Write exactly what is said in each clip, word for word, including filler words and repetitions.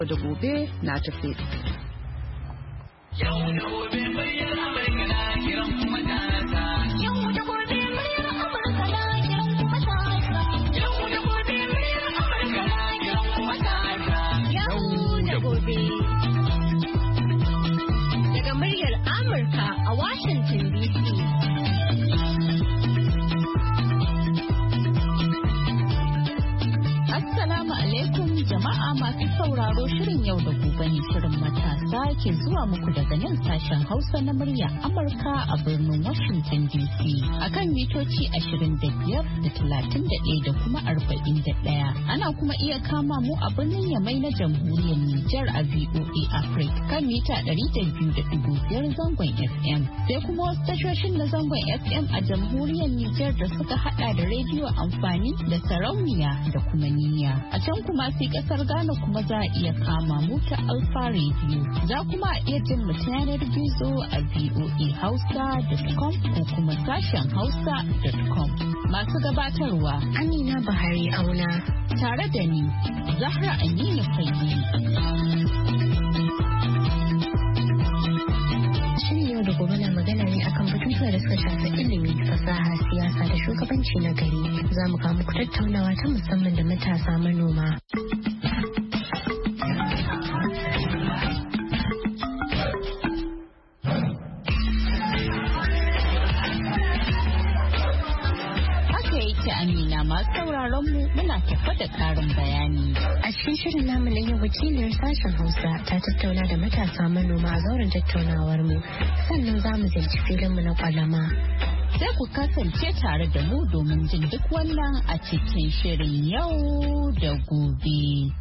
da gobe na tafi. Yau da gobe muryar Amurka na kiran kuma matasa. Yau da gobe muryar Amurka na kiran kuma matasa. Yau da gobe muryar Amurka na kiran kuma matasa. Yau da gobe. Daga muryar Amurka a Washington D C. Assalamu alaikum jama'a masu sauraro, shirin yau da gobe ne shirin matasa ke zuwa muku daga nan sashen Hausa na murya Amurka a birnin Washington D C akan mitoci ashirin da biyar da talatin da ɗaya da kuma arba'in da ɗaya. Ana kuma iya kama mu a birnin Yamai na jamhuriyar Nijar a V O A Africa kan mita ɗari da biyu da ɗigo biyar zangon F M. Sai kuma wasu tashoshin na zangon F M a jamhuriyar Nijar da suka hada da rediyo amfani da sarauniya da kuma niyya. A can kuma sai kasar Ghana kuma za a iya kama mu ta Alfa Radio. Za kuma a iya jin mu ta yanar gizo a v o a hausa dot com ko kuma sashen hausa dot com. Masu gabatarwa Amina Buhari Auna tare da ni Zahra Aminu Fayyi. Shirin yau da gobe na magana ne akan batutuwa da suka shafi ilimi, fasaha, siyasa da shugabanci na gari. Za mu kawo muku tattaunawa ta musamman da matasa manoma. Amina, masu sauraron mu muna tafa da karin bayani. A cikin shirin namu na yau, wakiliyar sashen Hausa ta tattauna da matasa manoma a zauren tattaunawar mu. Sannan za mu ziyarci filin mu na kwalama. Sai ku kasance tare da mu domin jin duk wannan a cikin shirin yau da gobe.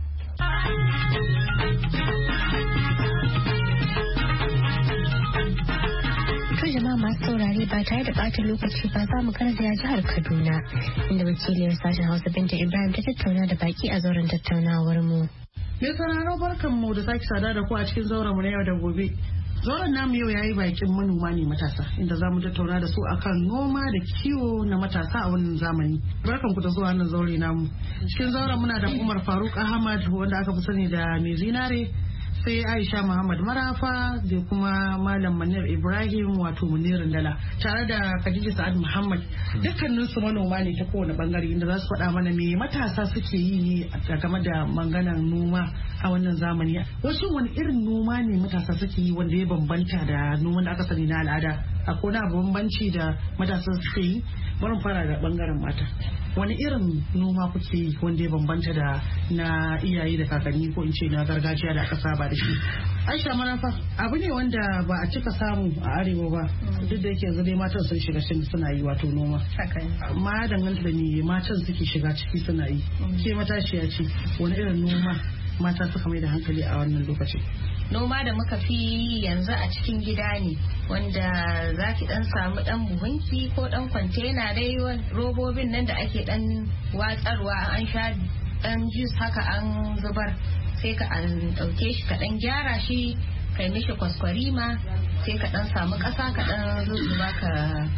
Jama'a masu saurare ba tare da ɓata lokaci ba za mu garzaya jihar Kaduna inda wakiliyar sashen Hausa Binta Ibrahim ta tattauna da baki a zauren tattaunawar mu. Me sauraro barkan mu da sake sada da ku a cikin zauren mu na yau da gobe. Zauren namu yau yayi bakin manoma ne matasa inda za mu tattauna da su akan noma da kiwo na matasa a wannan zamani. Barkan ku da zuwa wannan zaure namu. Cikin zauren muna da Umar Faruk Ahmad wanda aka fi sani da Mai Zinare, sai Aisha Muhammad Marafa da kuma Malam Manir Ibrahim wato Munirin Dala tare da Khadija Sa'ad Muhammad. Dukkanin su manoma ne ta kowane bangare inda za su faɗa mana me matasa suke yi ne game da manganan noma a wannan zamani. Wasu wani irin noma ne matasa suke yi wanda ya bambanta da noman da aka sani na al'ada? Akwai na bambanci da matasa suke yi? Bari fara da bangaren mata. Wani irin noma kuke yi wanda ya bambanta da na iyaye da kakanni ko in ce na gargajiya da aka saba da shi? Aisha Marafa, abu ne wanda ba a cika samu a arewa ba, duk da yake yanzu dai matan sun shiga cikin suna yi wato noma. Amma ya danganta da me matan suke shiga ciki suna yi. Ke matashiya ce, wani irin noma mata suka mai da hankali a wannan lokaci? Noma da muka fi yanzu a cikin gida ne, wanda za ki dan samu dan buhunki ko dan kwantena dai robobin nan da ake dan watsarwa, an sha dan juice haka an zubar, sai ka an dauke shi ka dan gyara shi kai mishi kwaskwarima, sai ka dan samu kasa ka dan zuzuba ka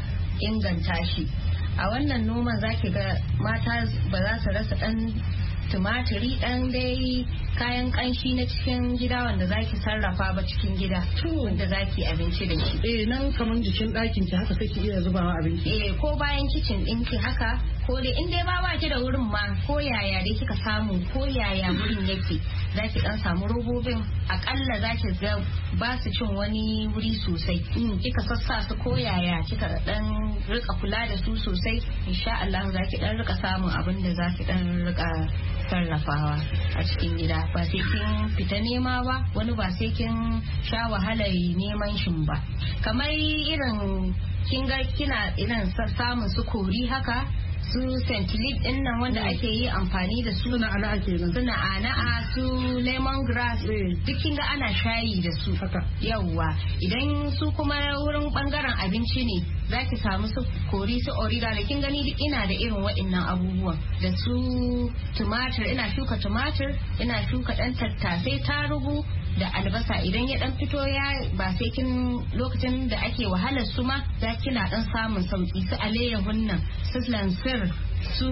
inganta shi. A wannan noman zaki ga mata ba za su rasa dan tumatiri, dan dai kayan kanshi na cikin gida wanda zaki sarrafa ba cikin gida wanda zaki abinci da shi. Eh, nan kaman jikin ɗakin ki haka kake iya zubawa abinci. Eh, ko bayan kicin ɗinki haka, ko dai in dai ba ba ki da wurin ma, ko yaya dai kika samu, ko yaya wurin yake, zaki dan samu robobin akalla zaki ga ba su cin wani wuri sosai. In kika sassa su ko yaya kika dan rika kula da su sosai, insha Allah zaki dan rika samun abin da zaki dan rika sarrafawa a cikin gida, ba sai kin fita nema ba, wani ba sai kin sha wahalar neman shin ba. Kamar irin kin ga kina irin samun su kori haka, su centilid din nan wanda ake yi amfani da su, suna ana ake nan, suna ana'a, su lemon grass, duk kin ga ana shayi da su. Yawwa, idan su kuma wurin bangaren abinci ne zaki samu su kori, su origano, kin gani duk ina da irin waɗannan abubuwan, da su tumatir, ina shuka tumatir, ina shuka dan tattasai, tarugu da albasa. Idan ya dan fito ya ba sai kin lokacin da ake wahalar su ma za kina dan samun sauki, su alayyahun nan, su lansir, su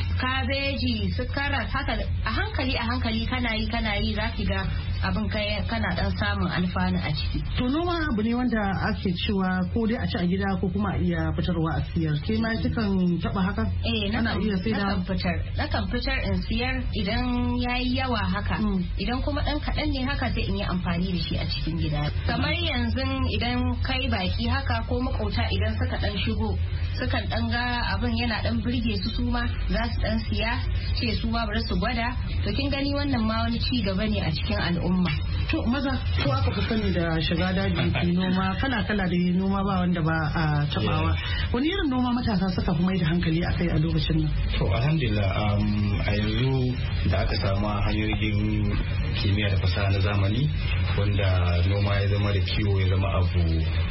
kabeji su karas haka a hankali a hankali kana yi kana yi za ki ga abin kai kana dan samun alfanu a ciki. To noma abu ne wanda ake cewa ko dai a ci a gida ko kuma a iya fitarwa a siyar. Ke ma kikan taba haka? Eh na iya sai da fitar. Nakan fitar in siyar idan yayi yawa haka. Mm. Idan kuma dan kadan ne haka sai in yi amfani da shi a cikin gida. Kamar yanzu idan kai baki haka ko makauta idan suka dan shigo sukan dan ga abin yana dan burge su su ma za su dan siya ce su ma bari su gwada. To kin gani wannan ma wani ci gaba ne a cikin al'umma. To maza ko aka fi sani da shiga daji ki noma kala kala da noma ba wanda ba a tabawa. Wani irin noma matasa suka fi mai da hankali akai a lokacin nan? To alhamdulillah a yanzu da aka samu hanyoyin kimiyya da fasaha na zamani wanda noma ya zama da kiwo ya zama abu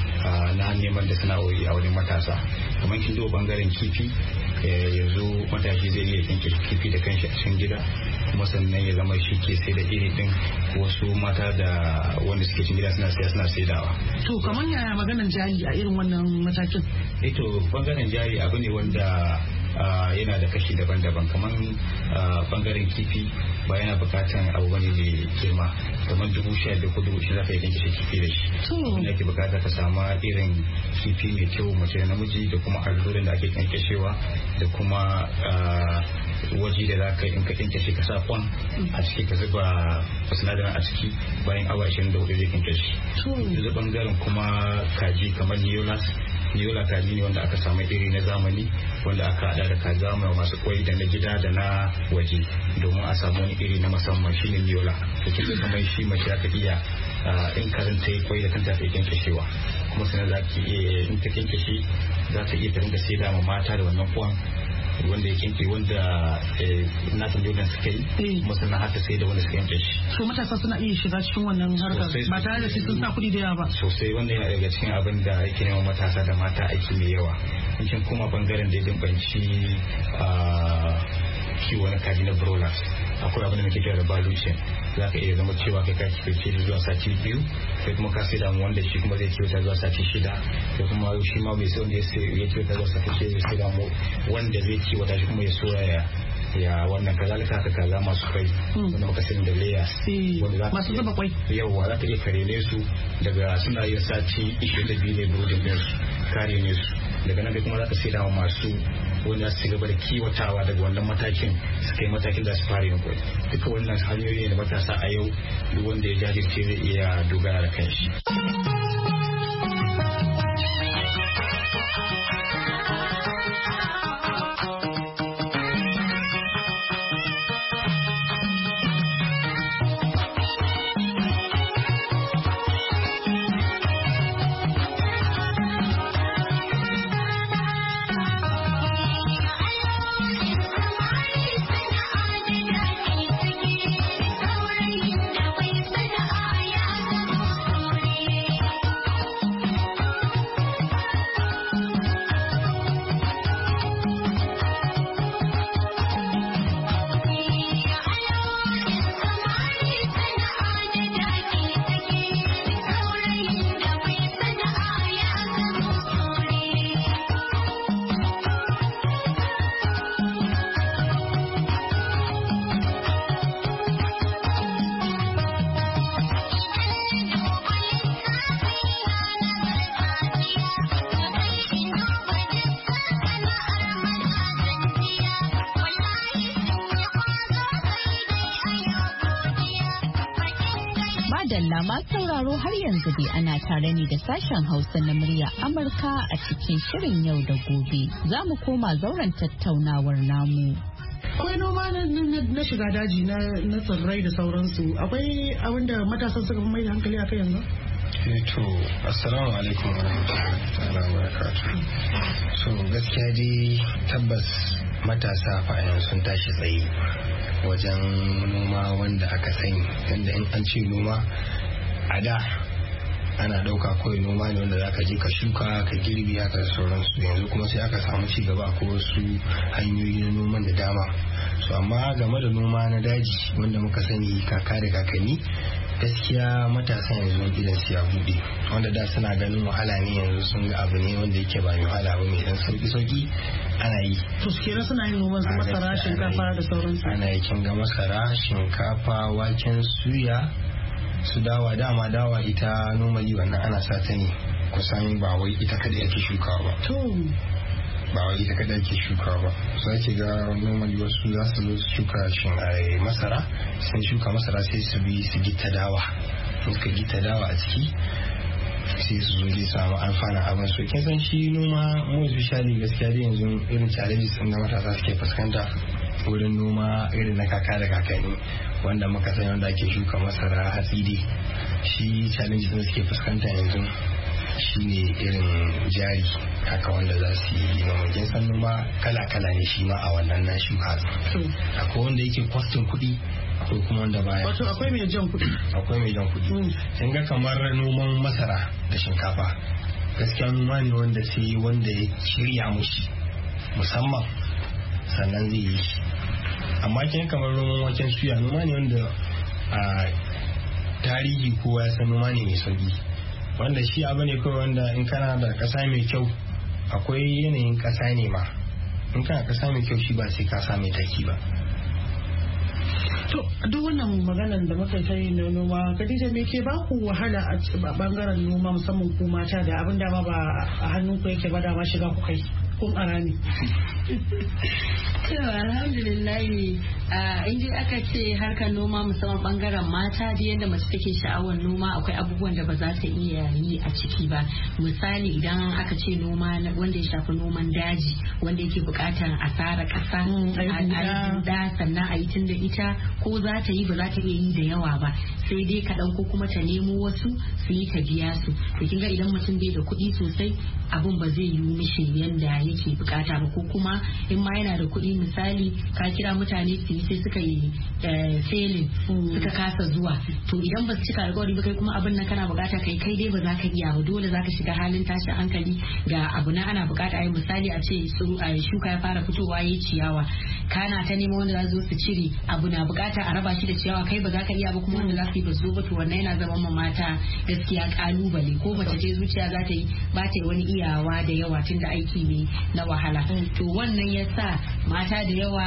na neman da sana'o'i a wurin matasa. Kamar kin duba bangaren kifi yanzu matashi zai iya yanke kifi da kanshi a cikin gida kuma sannan ya zama shi ke sai da iri din wasu mata da wanda suke cikin gida suna saya suna saidawa. To kamar yaya maganar jari a irin wannan matakin? Eh to bangaren jari abu ne wanda Uh, yana da kashi daban-daban kamar uh, bangaren kifi ba yana bukatan abu bane mai girma kamar dubu sha biyu ko dubu shi za ka yi yanke kifi da shi wanda ake bukata ka samu irin kifi mai kyau mace da namiji da kuma alluran da ake kankashewa da kuma uh, waje da za ka in ka kankashe ka sa kwan a ciki ka zuba sinadaran a ciki bayan awa ashirin da hudu zai kankashe yanzu bangaren kuma kaji kamar neolas Niyola kaji ne wanda aka samu iri na zamani wanda aka hada da kaza mai masu kwai da na gida da na waje domin a samu wani iri na musamman shine Niyola. To kin kamar shi mace aka iya in karin ta yi kwai da kanta ta yi kinkashewa kuma sannan za ki iya in ta kinkashe za ta iya ta rinka saida ma mata da wannan kwan wanda ya kinke wanda nasan jordan suka yi kuma sannan haka sai da wanda suka yanke shi. So matasa suna iya shiga cikin wannan harkar ba tare da sun sa kuɗi da yawa ba. Sosai wanda yana daga cikin abin da yake neman matasa da mata aiki mai yawa. In kuma bangaren da ya dimbanci kiwo na kaji na broilers akwai abin da muke kira da balucin za ka iya zama cewa kai ka kiwace zuwa sati biyu kai kuma ka sai damu wanda shi kuma zai kiwata zuwa sati shida kai kuma shi ma bai sai wanda ya kiwata zuwa sati shida zai sai damu wanda zai kiwata shi kuma ya soya ya ya wannan kazalika ka kaza masu kai wanda muka sani da layers masu zuba kwai yawa za ka iya kare ne su daga suna yin sati ishirin da biyu ne brooding din su kare ne su daga nan kai kuma za ka sai damu masu wanda su gaba da kiwatawa daga wannan matakin su kai matakin da su fara yin kwai duka wannan hanyoyi ne da matasa a yau duk wanda ya jajirce zai iya dogara da kanshi. masu sauraro har yanzu dai ana tare ne da sashen Hausa na murya Amurka a cikin shirin yau da gobe. Za mu koma zauren tattaunawar namu. Akwai noma na shiga daji na tsirrai da sauransu. Akwai abin da matasan suka fi mai da hankali a kai yanzu? To, assalamu alaikum wa rahmatullahi wa barakatuh. So, gaskiya dai tabbas matasa fa'ayan sun tashi tsaye wajen noma wanda aka sani. Yanda in an ce noma a da ana ɗauka kawai noma ne wanda za ka je ka shuka ka girbi haka da sauransu. Yanzu kuma sai aka samu ci gaba ko wasu hanyoyi na noman da dama. So amma game da noma na daji wanda muka sani kaka da kakanni gaskiya matasa yanzu idan su ya bude, wanda da suna ganin wahala ne yanzu sun ga abu ne wanda yake ba mai wahala ba, mai dan sauki sauki ana yi. To kenan suna yin noman su masara, shinkafa da sauransu. Ana yi kin ga masara, shinkafa, waken suya, su dawa. Dama dawa ita normally wannan ana sa ta ne kusan ba wai ita kada yake shukawa ba. To ba wai ita kada yake shukawa ba. Sai ki ga normally wasu za su zo su shuka shin ai masara, sun shuka masara sai su bi su gita dawa. Suka gita dawa a ciki sai su zo dai samu amfanin abin su. Kin san shi noma mu especially gaskiya dai yanzu irin challenges din da matasa suke fuskanta wurin noma irin na kaka da kakanni wanda muka san wanda ake shuka masara, hatsi dai. Shi challenges din suke fuskanta yanzu shine irin jari haka wanda za su yi noma. Kin san noma kala-kala ne shi ma a wannan na shuka. Akwai wanda yake kwastin kuɗi, akwai kuma wanda baya. Wato akwai mai jan kuɗi. Akwai mai jan kuɗi. Kin ga kamar noman masara da shinkafa gaskiya noma ne wanda sai wanda ya shirya mushi musamman sannan zai yi shi. Amma kin kamar noman waken suya noma ne wanda a tarihi kowa ya san noma ne mai sauki, wanda shi abu ne kawai wanda in kana da ƙasa mai kyau, akwai yanayin ƙasa ne ma, in kana ƙasa mai kyau shi ba sai ka sa mai taki ba. To duk wannan maganar da muka ta yi na noma, Khadija me ke baku wahala a bangaren noma musamman ku mata da abin da ma ba a hannun ku yake ba da ma shiga ku kai kun ara ne? To alhamdulillah in ji aka ce harkar noma musamman bangaren mata da yadda mace take sha'awar noma akwai abubuwan da ba za ta iya yi a ciki ba. Misali idan aka ce noma wanda ya shafi noman daji wanda yake bukatar a tsara kasa a da sannan a yi tun da ita ko za ta yi ba za ta iya yi da yawa ba, sai dai kaɗan ko kuma ta nemo wasu su yi ta biya su. Da kin ga idan mutum bai da kuɗi sosai abun ba zai yi mishi yanda yake bukata ba, ko kuma in ma yana da kuɗi misali ka kira mutane su yi sai suka yi failing suka kasa zuwa, to idan ba su cika alkawari ba kai kuma abin nan kana bukata kai kai dai ba za ka iya ba, dole za ka shiga halin tashin hankali. Ga abu na ana bukata ai misali a ce shuka ya fara fitowa yayi ciyawa, kana ta nemo wanda za su cire, abu na bukata a raba shi da ciyawa kai ba za ka iya ba kuma wanda za su yi ba zo ba, to wannan yana zama ma mata gaskiya kalubale. Ko mace ce zuciya za ta yi ba ta yi wani iyawa da yawa tun da aiki ne na wahala, to wannan yasa mata da yawa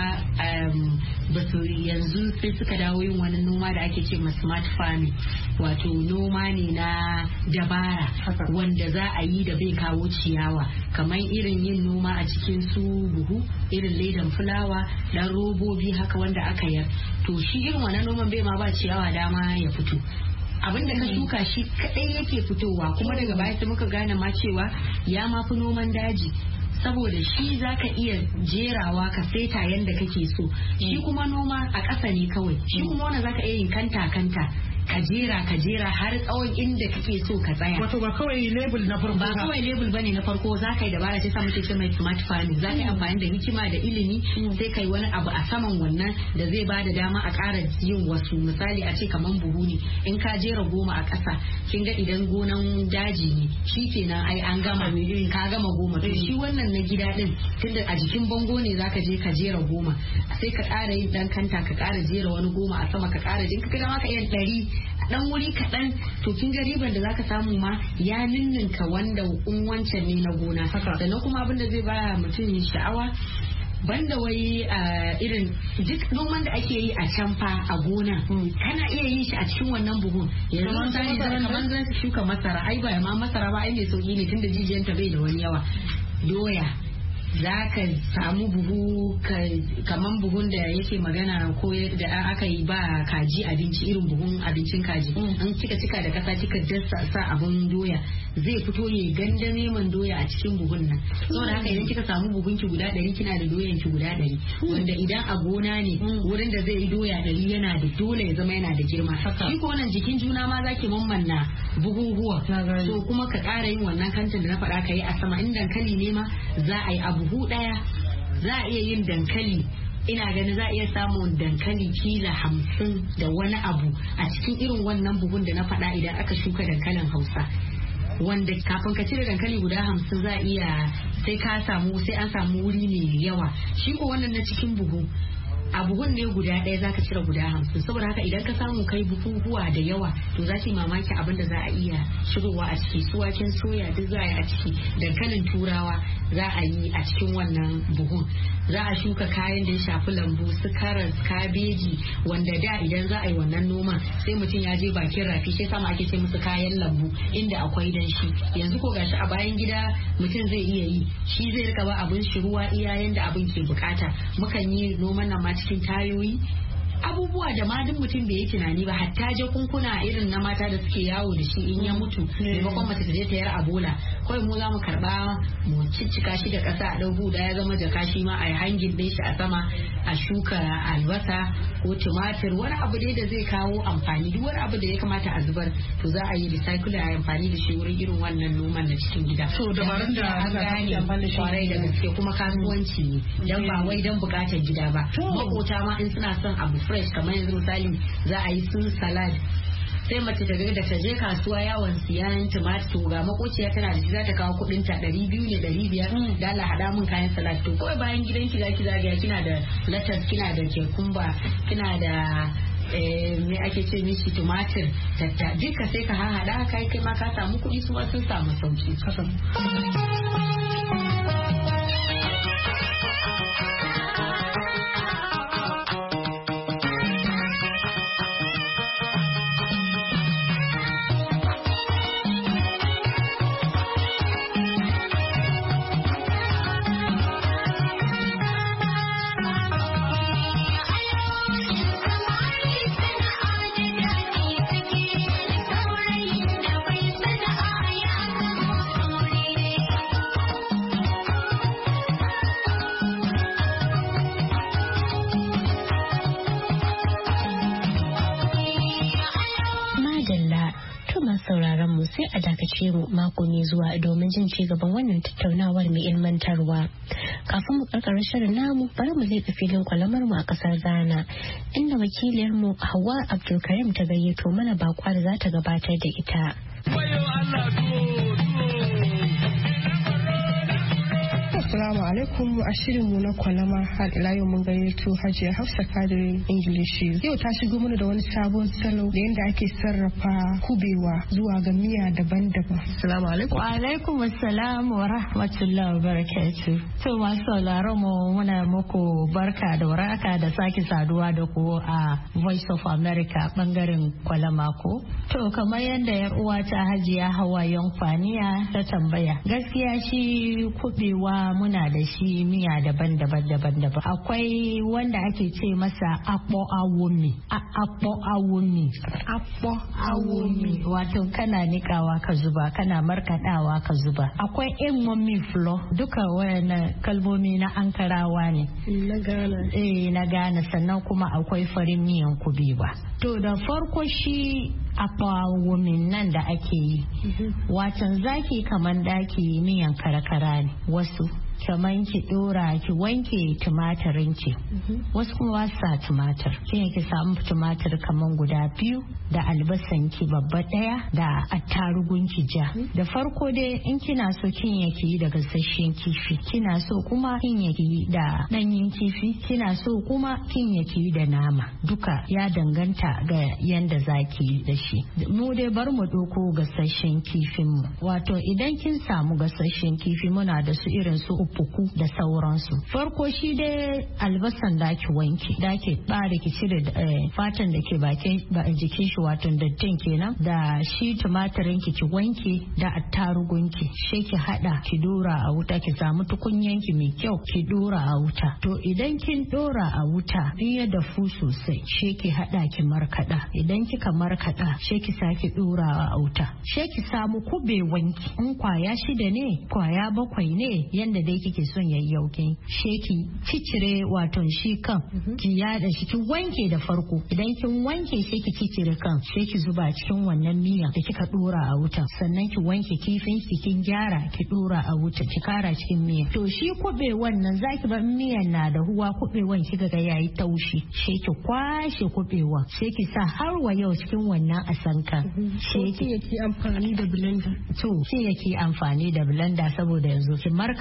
ba su yanzu sai suka dawo yin wani noma da ake ce ma smart farming, wato noma ne na dabara wanda za a yi da bai kawo ciyawa, kamar irin yin noma a cikin su buhu irin ledan fulawa dan robobi haka wanda aka yar, to shi irin wannan noman bai ma ba ciyawa dama ya fito. Abin da ka shuka shi kadai yake fitowa, kuma daga baya sai muka gane ma cewa ya mafi noman daji, saboda shi zaka iya jerawa ka saita yanda kake so, shi kuma noma a ƙasa ne kawai, shi kuma wannan zaka iya yin kanta kanta ka jera ka jera har tsawon inda kake so ka tsaya. Wato ba kawai label na farko ba kawai label bane na farko, za ka yi dabara sai sa muke ce mai smart farming, za ka yi amfani da hikima da ilimi sai kai wani abu a saman wannan da zai ba da dama a ƙara yin wasu. Misali a ce kaman buhu ne, in ka jera goma a ƙasa kin ga idan gonan daji ne shi kenan ai an gama ka gama goma, to shi wannan na gida din tunda a jikin bango ne zaka je ka jera goma sai ka ƙara yin dan kanta ka ƙara jera wani goma a sama ka ƙara jin ka ga maka iya ɗari dan wuri kaɗan, to kin ga riban da zaka samu ma ya ninninka wanda in wancan ne na gona. Sannan kuma abin da zai ba mutum sha'awa banda wai irin duk noman da ake yi a can fa a gona kana iya yin shi a cikin wannan buhun. Yanzu misali kamar zan shuka masara, ai ba ma masara ba ai mai sauki ne tunda jijiyanta bai da wani yawa. Doya za ka samu buhu kaman buhun da yake magana ko da aka yi ba kaji abinci, irin buhun abincin kaji an cika cika da kasa kika dasa sa abun doya zai fito ya gandame man doya a cikin buhun nan. Saboda haka idan kika samu buhun ki guda ɗari kina da doyan ki guda ɗari, wanda idan a gona ne wurin da zai yi doya ɗari yana da dole ya zama yana da girma. Shi ko wannan jikin juna ma zaki mammanna buhuhuwa, so kuma ka ƙara yin wannan kantin da na faɗa ka yi a sama. In dankali ne ma za a yi abu buhu daya za a iya yin dankali, ina ganin za a iya samun dankali kila hamsin da wani abu a cikin irin wannan buhun da na faɗa idan aka shuka dankalin Hausa, wanda kafin ka cire dankali guda hamsin za a iya sai ka samu sai an samu wuri ne yawa. Shi ko wannan na cikin buhu a buhun ne guda ɗaya zaka cire guda hamsin saboda haka idan ka samu kai buhuhuwa da yawa to za ki mamaki abin da za a iya shigowa a ciki su waken soya duk za a yi a ciki dankalin turawa za a yi a cikin wannan buhun za a shuka kayan da ya shafi lambu su karas kabeji wanda da idan za a yi wannan noman sai mutum ya je bakin rafi sai sama ake ce musu kayan lambu inda akwai danshi yanzu ko gashi a bayan gida mutum zai iya yi shi zai rika ba abin shi ruwa iya yanda abin ke bukata mukan yi noman nan ma cikin tayoyi abubuwa da ma duk mutum bai yi tunani ba hatta jakunkuna irin na mata da suke yawo da shi in ya mutu maimakon mace ta je ta yar abola kawai mu za mu karba mu ciccika shi da kasa a ɗau da ya zama jaka shi ma a yi hangin ɗin shi a sama a shuka albasa ko tumatir wani abu dai da zai kawo amfani duk wani abu da ya kamata a zubar to za a yi recycle a amfani da shi wurin irin wannan noman na cikin gida. To dabarun da an gane kwarai da gaske kuma kasuwanci ne dan ba wai dan bukatar gida ba. Makota ma in suna son abu fresh kamar yanzu misali za a yi sun salad sai mace ta da ta je kasuwa yawon siyan tumatir ga makociya tana da shi za ta kawo kudin ta ɗari biyu ne ɗari biyar da Allah hada mun kayan salad to kawai bayan gidan ki zaki zagaya kina da lettuce kina da cucumber kina da me ake ce mishi tumatir tatta duka sai ka hada kai kai ma ka samu kuɗi su sun samu sauki kasan sai a dakace mu mako mai zuwa domin jin ci gaban wannan tattaunawar mai ilmantarwa. Kafin mu karkara shirin namu bari mu leƙa filin kwalamar mu a kasar Ghana inda wakiliyar mu Hauwa Abdulkarim ta gayyato mana bakwa da za ta gabatar da ita. Assalamu alaikum a shirinmu na kwalama har ila yau mun gayyato Hajiya Hafsa Kadiri English. Yau ta shigo mana da wani sabon salo da yadda ake sarrafa kubewa zuwa ga miya daban-daban. Assalamu alaikum. Wa alaikum assalam wa rahmatullahi wa barakatuh. To masu sauraron mu muna muku barka da waraka da sake saduwa da ku a Voice of America bangaren kwalama ko. To kamar yadda yar uwa ta Hajiya Hawa Yankwaniya ta tambaya. Gaskiya shi kubewa muna da shi miya daban-daban daban-daban. Akwai wanda ake ce masa akpo awomi. Akpo awomi. Akpo awomi. Wato kana nikawa ka zuba, kana markadawa ka zuba. Akwai emomi flo. Duka wayannan kalmomi na Ankarawa ne. Na Ghana. Eh na Ghana sannan kuma akwai farin miyan kubewa. To da farko shi akpo awomi nan da ake yi. Watan zaki kaman daki miyan karakara ne. Wasu kaman ki dora ki wanke tumatirin ki wasu kuma ba sa tumatir kin ki samu tumatir kaman guda biyu da albasan ki babba daya da attarugun ki ja da farko dai in kina so kin yake yi da gasasshen kifi kina so kuma kin yake yi da danyen kifi kina so kuma kin yake yi da nama duka ya danganta ga yanda zaki yi da shi mu dai bar mu doko gasasshen kifin mu wato idan kin samu gasasshen kifi muna da su irin su fuku da sauransu farko shi dai albasan da ki wanke da ki bare ki cire fatan da ke bakin jikin shi wato dattin kenan da shi tumatirin ki ki wanke da attarugun ki she ki hada ki dora a wuta ki samu tukunyan ki mai kyau ki dora a wuta to idan kin dora a wuta in ya dafu sosai she ki hada ki markada idan kika markada she ki sake dora a wuta she ki samu kube wanki in kwaya shida ne kwaya bakwai ne yanda dai kike son yayyauke sheki cicire wato shi kan ki yada shi ki wanke da farko idan kin wanke sai ki cicire kan sai ki zuba cikin wannan miya da kika dora a wuta sannan ki wanke kifin ki kin gyara ki dora a wuta ki kara cikin miya to shi kube wannan zaki bar miyan na da huwa kubewan kika ga yayi taushi sai ki kwashe kubewan sai ki sa har wa yau cikin wannan asanka sai ki yake amfani da blender to ki yake amfani da blender saboda yanzu ki markada shi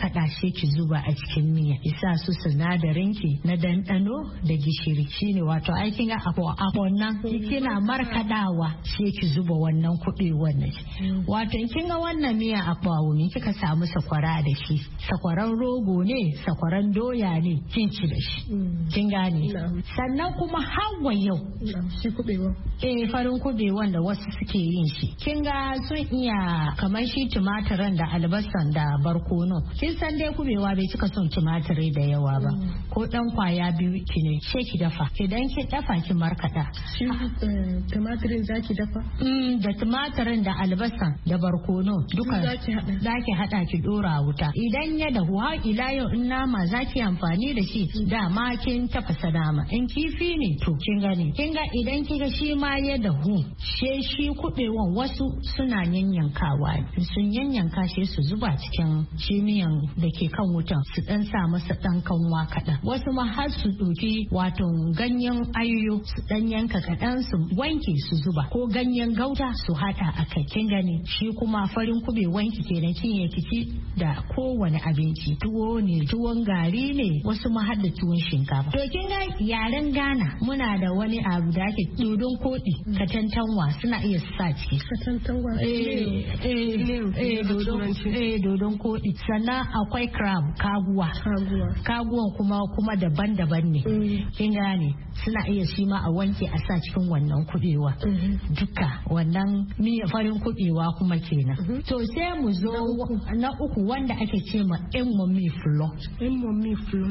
sai ki zuba a cikin miya ki sa su sinadarin ki na dandano da gishiri shine wato aikin ga abu nan kina markadawa sai ki zuba wannan kubewan nan wato kin ga wannan miya akwawu ne kika samu sakwara da shi sakwaran rogo ne sakwaran doya ne kin ci da shi kin gane sannan kuma hawa yau shi kubewa eh farin kubewan da wasu suke yin shi kin ga sun iya kamar shi tumatirin da albasan da barkono kin san dai kubewa bai cika son tumatiri da yawa ba ko dan kwaya biyu ki ne sai ki dafa idan ki dafa ki markada shi tumatirin zaki dafa mm da tumatirin da albasan da barkono duka zaki hada zaki hada ki dora wuta idan ya dahu har ila yau in nama zaki amfani da shi dama kin tafasa nama in kifi ne to kin gani kin ga idan kiga shi ma ya dahu she shi kubewan wasu suna yanyankawa sun yanyanka shi su zuba cikin shimiyan da ke kan wutan su dan sa masa dan kanwa kaɗan wasu ma har su ɗauki wato ganyen ayoyo su dan yanka kaɗan su wanke su zuba ko ganyen gauta su haɗa a kai kin gani shi kuma farin kube wanki kenan kin ya kici da kowane abinci tuwo ne tuwon gari ne wasu ma har da tuwon shinkafa to kin ga yaren Ghana muna da wani abu da ake dodon koɗi katantanwa suna iya sa ciki katantanwa eh eh eh dodon eh dodon koɗi sannan akwai crab kaguwa kaguwan kuma kuma daban-daban ne kin gane suna iya shi ma a wanke a sa cikin wannan kubewa duka wannan miya farin kubewa kuma kenan to sai mu zo na uku wanda ake ce ma emomi flo emomi flo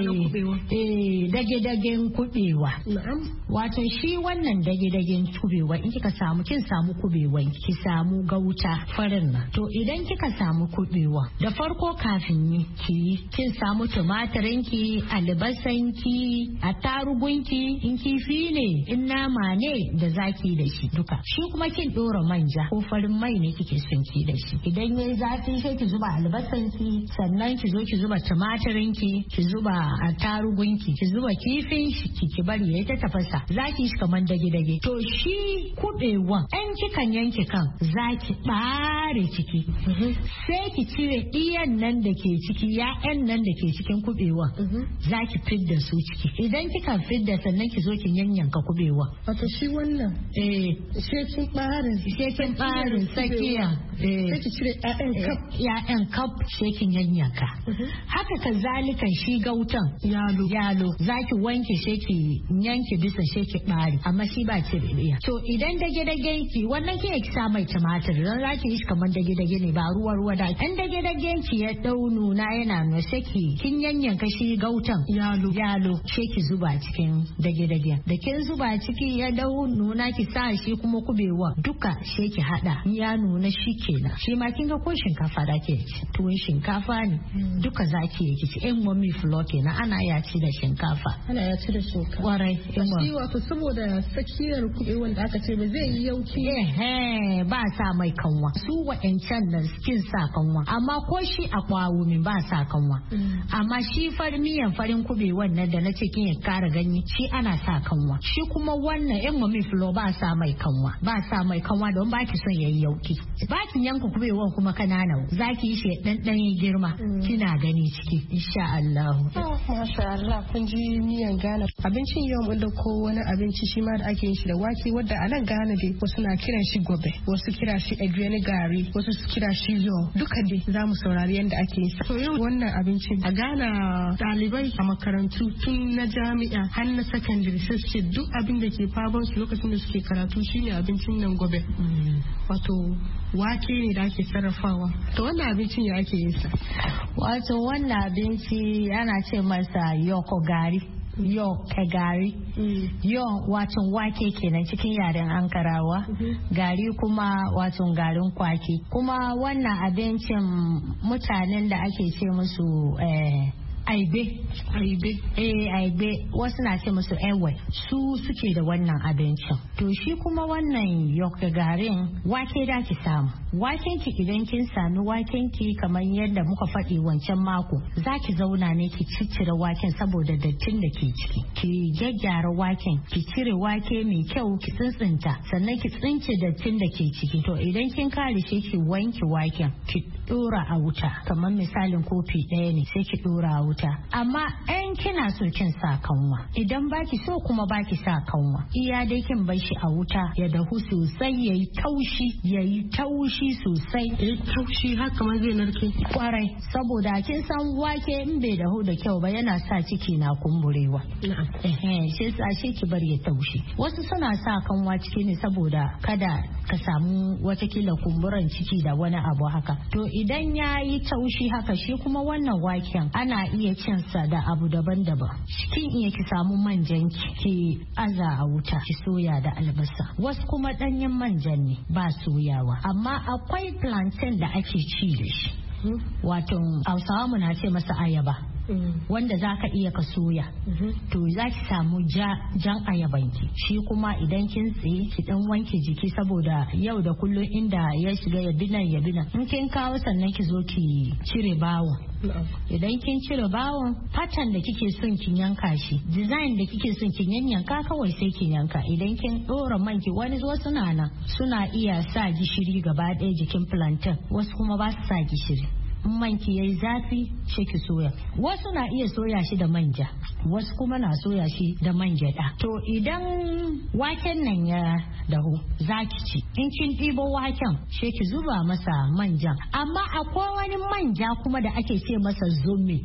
eh dage-dagen kubewa wato shi wannan dage-dagen kubewa in kika samu kin samu kubewan ki samu gauta farin nan to idan kika samu kubewa da farko kafin yi ki kin samu tumatirin ki albasan ki attarugun ki in kifi ne in nama ne da zaki da shi duka shi kuma kin dora manja ko farin mai ne kike son ki da shi idan yayi zafi sai ki zuba albasan ki sannan ki zo ki zuba tumatirin ki ki zuba attarugun ki ki zuba kifin shi ki bari yayi ta tafasa zaki shi kaman dage-dage to shi kubewan an kikan yanke kan zaki bare ciki sai ki cire iyan nan da ke ciki ya'yan nan da ke cikin kubewan zaki fidda su ciki idan kika fidda sannan ki zo ki yanyanka kubewa wato shi wannan eh sai kin bare sai kin bare sakiya eh sai ki cire ya'yan kaf ya'yan kaf sai kin yanyanka haka kazalikan shi gautan yalo yalo zaki wanke sai ki yanke bisa sai ki bare amma shi ba cire iya to idan dage dage ki wannan ki ki sa mai tumatir dan zaki yi kamar dage dage ne ba ruwa ruwa da an dage dage ki ya dau nuna yana nuna sai ki kin yanyanka shi gautan yalo yalo sai ki zuba cikin dage dage da kin zuba ciki ya dau nuna ki sa shi kuma kubewa duka sai ki hada ya nuna shi kenan shi ma kin ga ko shinkafa da ke ci tuwon shinkafa ne duka zaki yi ki ci en mommy flo kenan ana ya ci da shinkafa ana ya ci da shinkafa kwarai shi wato saboda sakiyar kubewan da aka ce ba zai yi yauki eh ba sa mai kanwa su wa'ancan nan kin sa kanwa amma ko shi a kwawo min ba sa kanwa amma shi farin miyan farin kubewan nan da na ce kin ya kara ganye shi ana sa kanwa shi kuma wannan yan mami flo ba sa mai kanwa ba sa mai kanwa don ba ki son yayi yauki ba ki yanka kubewan kuma kanana zaki yi shi dan dan girma kina gani ciki insha Allah masha Allah kun ji miyan Ghana abincin yau mun da ko wani abinci shi ma da ake yin shi da wake wanda a nan Ghana dai wasu na kiran shi gobe wasu kira shi edwene gari wasu su kira shi yo duka dai za mu saurari yadda ake yi to yau wannan abincin a Ghana ɗalibai a makarantu tun na jami'a har na secondary sai su ce duk abin da ke faban su lokacin da suke karatu shine abincin nan gobe wato wake ne da ake sarrafawa to wannan abincin ya ake yin sa wato wannan abinci ana ce masa yoko gari yo gari yo wato wake kenan cikin yaren ankarawa gari kuma wato garin kwaki kuma wannan abincin mutanen da ake ce musu eh aibe aibe eh aibe wasu na ce musu ewe su suke da wannan abincin to shi kuma wannan yoka garin wake da ki samu waken ki idan kin sami waken ki kamar yadda muka faɗi wancan mako zaki zauna ne ki ciccire waken saboda dattin da ke ciki ki gyaggyara waken ki cire wake mai kyau ki tsintsinta sannan ki tsince dattin da ke ciki to idan kin kare shi ki wanke waken ki dora a wuta kamar misalin kofi ɗaya ne sai ki dora a wuta amma ɗan kina so kin sa kanwa idan baki so kuma baki sa kanwa iya dai kin bar shi a wuta ya dahu sosai yayi taushi yayi taushi sosai yayi taushi har kamar zai narke kwarai saboda kin san wake in bai dahu da kyau ba yana sa ciki na kumburewa eh shi sa shi ki bar ya taushi wasu suna sa kanwa ciki ne saboda kada ka samu watakila kumburan ciki da wani abu haka to idan ya yi taushi haka shi kuma wannan waken ana iya cin sa da abu daban-daban kin iya ki samu manjan ki aza a wuta ki soya da albasa wasu kuma danyen manjan ne ba soyawa amma akwai plantain da ake ci da shi wato hausawa mu na ce masa ayaba wanda za ka iya ka soya to za ki samu jan ayabanki shi kuma idan kin tsaye ki dan wanke jiki saboda yau da kullum inda ya shiga ya binan ya binan in kin kawo sannan ki zo ki cire bawon idan kin cire bawon pattern da kike son kin yanka shi design da kike son kin yanyanka kawai sai kin yanka idan kin dora manki wani wasu na nan suna iya sa gishiri gaba ɗaya jikin plantain wasu kuma ba su sa gishiri manki yayi zafi sai ki soya wasu na iya soya shi da manja wasu kuma na soya shi da man gyada to idan waken nan ya dahu zaki ci in kin ɗibo waken sai ki zuba masa manja amma akwai wani manja kuma da ake ce masa zome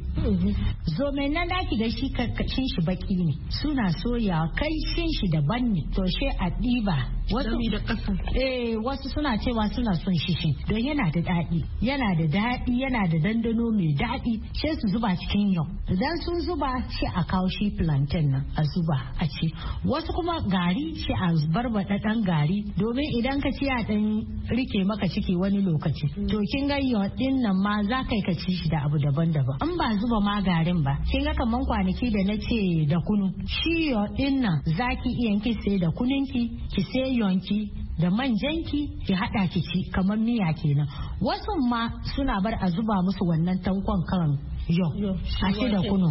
zome nan da ki ga shi karkashin shi baki ne suna soya kai shin shi daban ne to sai a ɗiba wasu da ƙasa eh wasu suna cewa suna son shishin don yana da daɗi yana da daɗi yana da dandano mai daɗi sai su zuba cikin yau idan sun zuba sai a kawo shi plantain nan a zuba a ci wasu kuma gari sai a barbaɗa ɗan gari domin idan ka ci a ɗan rike maka ciki wani lokaci to kin ga yau ɗin nan ma za ka yi ka ci shi da abu daban-daban in ba zuba ma garin ba kin ga kaman kwanaki da na ce da kunu shi yau ɗin nan za ki iya ki sai da kununki ki sai yonki da manjanki ki hada ki ci kamar miya kenan wasu ma suna bar a zuba musu wannan tankon kan yo a ce da kunu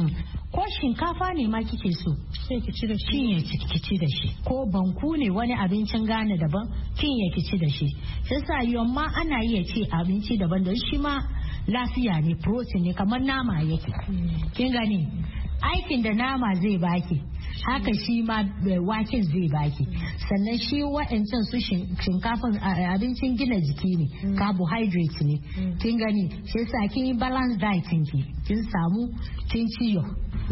ko shinkafa ne ma kike so sai ki ci da shi kin ya ki ci da shi ko banku ne wani abincin Ghana daban kin ya ki ci da shi sai sa yamma ana iya ci abinci daban da shi ma lafiya ne protein ne kamar nama yake kin gani aikin da nama zai baki haka shi ma waken zai baki sannan shi wa'ancan su shinkafin abincin gina jiki ne carbohydrate ne kin gani shi sa kin yi balance diet ki kin samu kin ciyo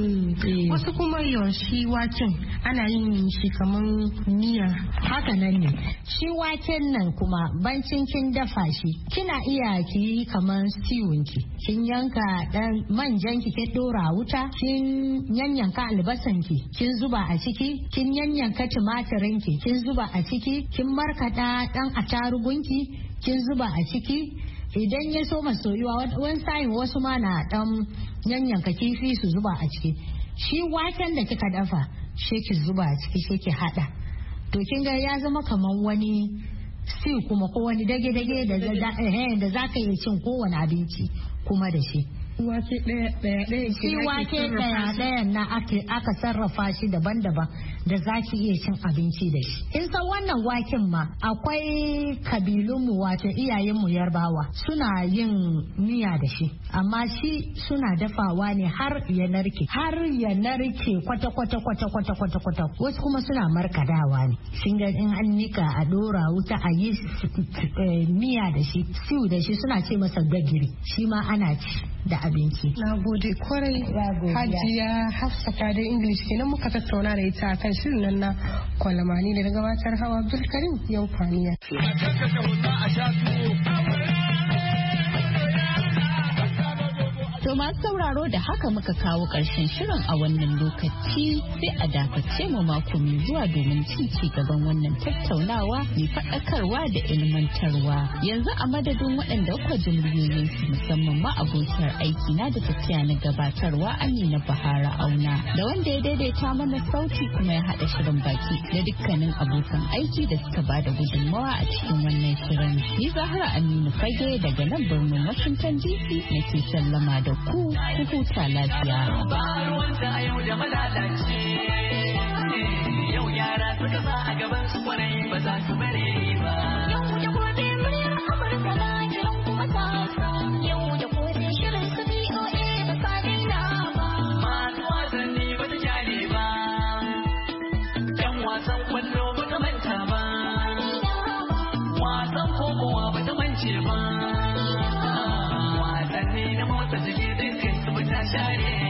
wasu kuma yawan shi waken ana yin shi kamar miya haka nan ne shi waken nan kuma bancin kin dafa shi kina iya ki yi kamar stewin ki kin yanka dan manjan ki kin dora wuta kin yanyanka albasan ki kin zuba a ciki kin yanyanka tumatirin ki kin zuba a ciki kin markada dan atarugun ki kin zuba a ciki idan ya so soyuwa wani sa'in wasu ma na dan yanyanka kifi su zuba a ciki shi waken da kika dafa shi ki zuba a ciki shi ki hada to kin ga ya zama kaman wani stew kuma ko wani dage-dage da za ka yi cin kowane abinci kuma da shi wake ɗaya ɗaya ɗaya shi wake ɗaya ɗaya na aka sarrafa shi daban-daban da za ki iya cin abinci da shi in san wannan waken ma akwai kabilunmu wato iyayenmu yarbawa suna yin miya da shi amma shi suna dafawa ne har ya narke har ya narke kwata kwata kwata kwata kwata kwata wasu kuma suna markadawa ne shin ga in an nika a dora wuta a yi miya da shi stew da shi suna ce masa gagiri shi ma ana ci da abinci. Na gode kwarai Hajiya Hafsa ta da English kenan muka tattauna da ita kan shirin nan na kwalamani da gabatar Hawa Abdulkarim yau kwaniya. To masu sauraro da haka muka kawo ƙarshen shirin a wannan lokaci sai a dakace mu mako mai zuwa domin cin ci gaban wannan tattaunawa mai faɗakarwa da ilmantarwa. Yanzu a madadin waɗanda kuka ji muryoyinsu musamman ma abokiyar aiki na da tafiya na gabatarwa Amina Bahara Auna da wanda ya daidaita mana sauti kuma ya haɗa shirin baki da dukkanin abokan aiki da suka ba da gudunmawa a cikin wannan shirin. Ni Zahra Aminu Fage daga nan birnin Washington D C nake sallama da ku ku huta lafiya. Yau yara suka sa a gaban su kwarai ba za su bare ba. Yau da gobe muryar Amurka na kiran kuma ta wasan kokowa ba ta mance ba wasanni na motsa jiki dukkan su ta share